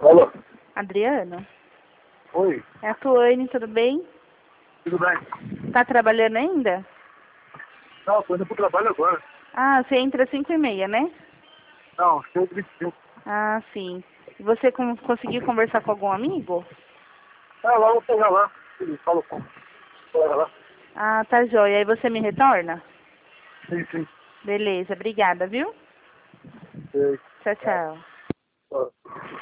Alô? Adriano? Oi, É a Tuane, tudo bem? tudo bem? Tá trabalhando ainda? Não, tô indo pro trabalho agora. Ah, você entra às 5h30, né? Não, estou 25. Ah, sim. E você conseguiu conversar com algum amigo? Ah, lá, vou pegar lá. Ele fala com o colega lá. Ah, tá joia. Aí você me retorna? Sim, sim. Beleza, obrigada, viu? Sei. Tchau, tchau.